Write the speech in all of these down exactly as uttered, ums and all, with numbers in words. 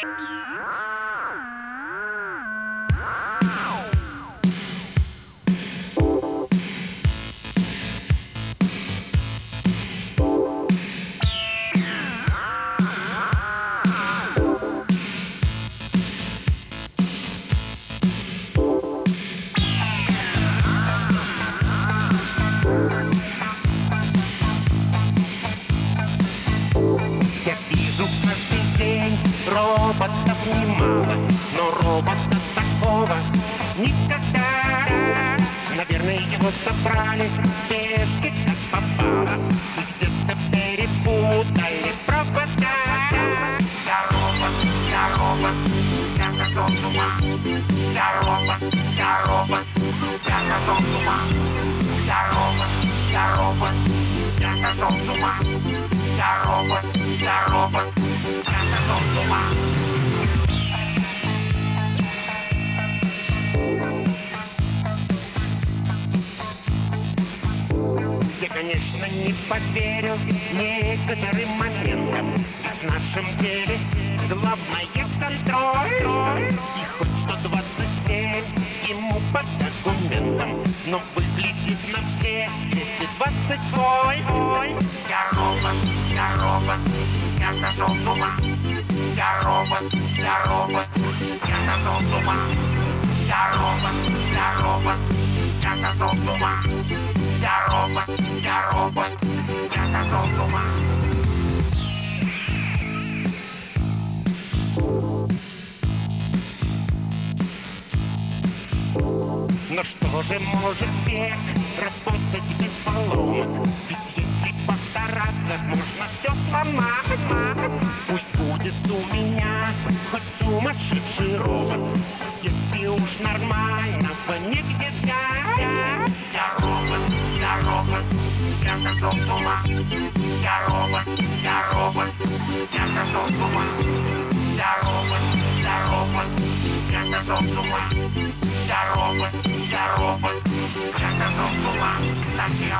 Роботов немало, но робота такого никогда. Наверное, его собрали в спешке, как попало, и где-то перепутали провода. Я робот, я робот, я сошел с ума. Я робот, я робот, я сошел с ума. Я робот, я робот, я сошел с ума. Я робот, я робот, я сошел с ума. Я, конечно, не поверил некоторым моментам, ведь в нашем деле главное контроль. И хоть сто двадцать семь ему по документам, но выглядит на все двести двадцать вольт. Я робот, я робот, я сошел с ума. Я робот, я робот, я сошел с ума. Я робот, я робот, я сошел с ума. Я робот, я робот, я сошел с ума. Но что же может век работать без поломок? Ведь если постараться, можно все сломать. Пусть будет у меня хоть сумасшедший робот, если уж нормального негде взять. Я робот, я робот, я сошел с ума. Я робот, я робот, я сошел с ума. Я робот, я робот, я сошел с ума. Я робот, я робот, я сошел с ума совсем.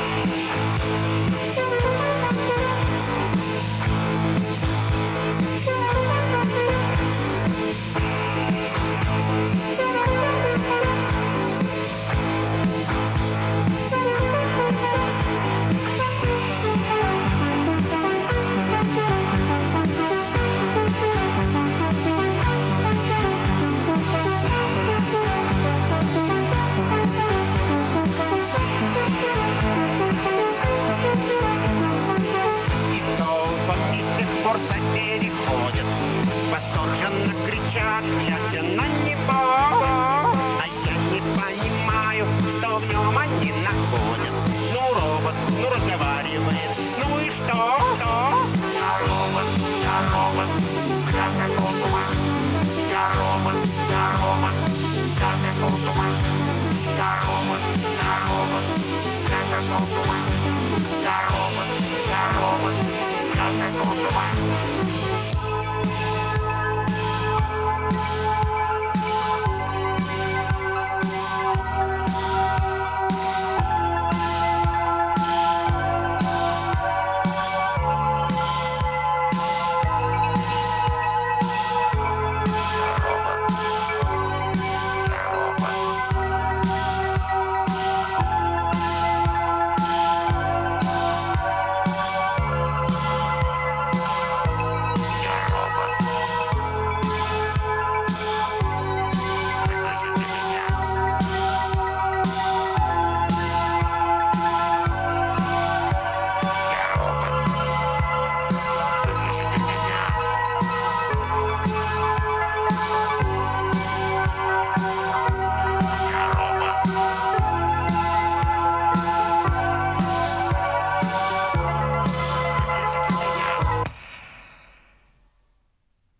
Соседи ходят, восторженно кричат, глядя на него. А я не понимаю, что в нем они находят. Ну, робот, ну, разговаривает, ну и что? Что? Я робот, я робот, я сошел с ума. Я робот, я робот, я сошел с ума. Я робот, я робот, я сошел с ума. Я робот, я робот, я сошел с ума.